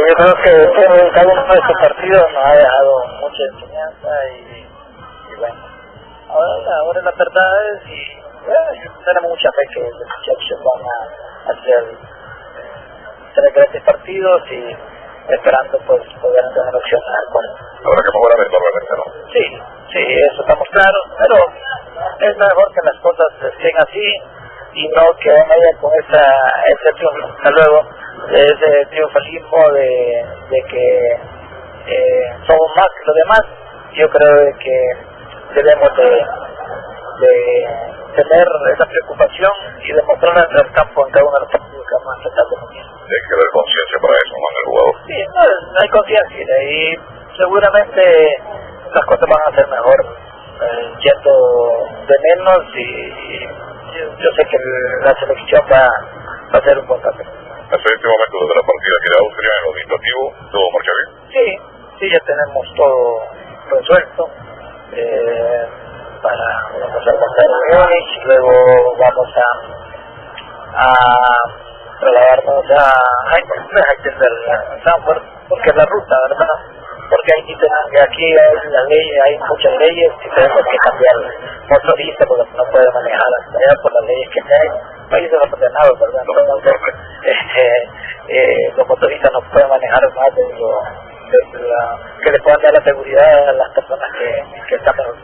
yo creo que cada uno de estos partidos nos ha dejado mucha enseñanza y bueno, ahora la verdad es tenemos mucha fe que los muchachos van a hacer 3 grandes partidos y esperando pues poder tener opciones al cual. Habrá que mover enormemente, ¿no? Sí, eso estamos claros, pero es mejor que las cosas estén así y no que vaya con ese triunfo, hasta luego, ese triunfalismo de que somos más que los demás. Yo creo que debemos de tener esa preocupación y demostrarla en el campo en cada uno de los partidos que vamos a tratar de mundial. Hay que haber conciencia para eso, ¿no? En el jugador. Sí, no hay conciencia y seguramente las cosas van a ser mejor yendo de menos y yo sé que la selección va a hacer un buen papel. Hasta este momento, desde la partida que de Austria, en lo administrativo, ¿todo marcha bien? Sí, ya tenemos todo resuelto. Vamos a pasar a Múnich, luego vamos a trasladarnos a Frankfurt, porque es la ruta, ¿verdad? Porque aquí hay muchas leyes y tenemos que cambiar motorista porque no puede manejar hasta allá por las leyes que hay. Países ordenados, ¿verdad? Entonces, los motoristas no pueden manejar más de lo que le puedan dar la seguridad a las personas que están en